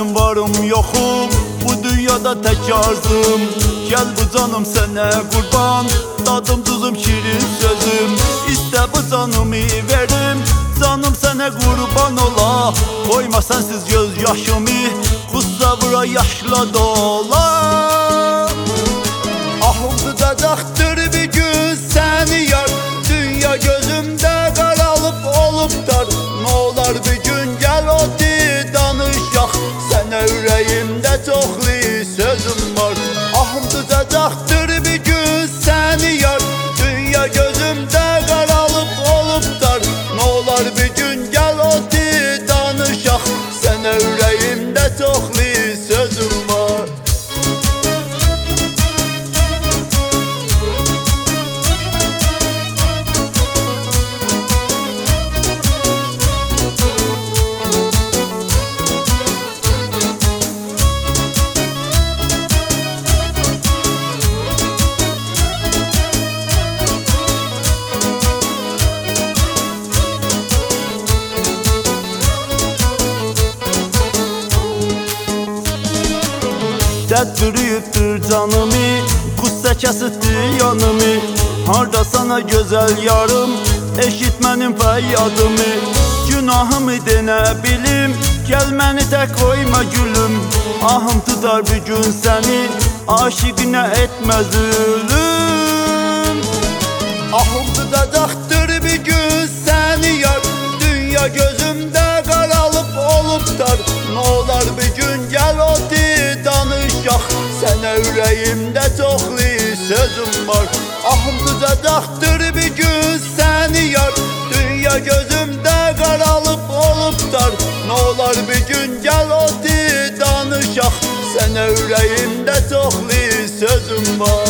benim varım yokum, bu dünyada tek arzum. Gel bu canım sene kurban, tadım tuzum şirin sözüm. İste bu canımı verim, canım sana kurban ola. Koyma sensiz göz yaşımı, kussa vura yaşla dola. Ahım tutacaktır bir gün seni yar, dünya gözümde karalıp olup dar. Ne olar bir gün gel oti danışak, sana yüreğimde çoklu sözüm var. Ahım tutacaktır bir gün seni yar, dünya gözümde karalıp olup dar. Ne olar bir gün gel oti danışak, sana yüreğimde çoklu sözüm var. Dert bürüyüptür canımı, kussa kəsitdir yanımı. Harda sana güzel yarım, eşitmenin feryadımı. Günahımı dene bilim, gel məni tek koyma gülüm. Ahım tutar bir gün seni, aşıqına etme zulüm. Ahım tutacaktır bir gün seni yar, dünya gözümde karalıp olup dar. Ne olar bir gün gel oti danışak, sana yüreğimde çoklu sözüm var. Ahım tutacaktır bir gün seni yar, dünya gözümde karalıp olup dar. Ne olar bir gün gel oti danışak, sana yüreğimde çoklu sözüm var.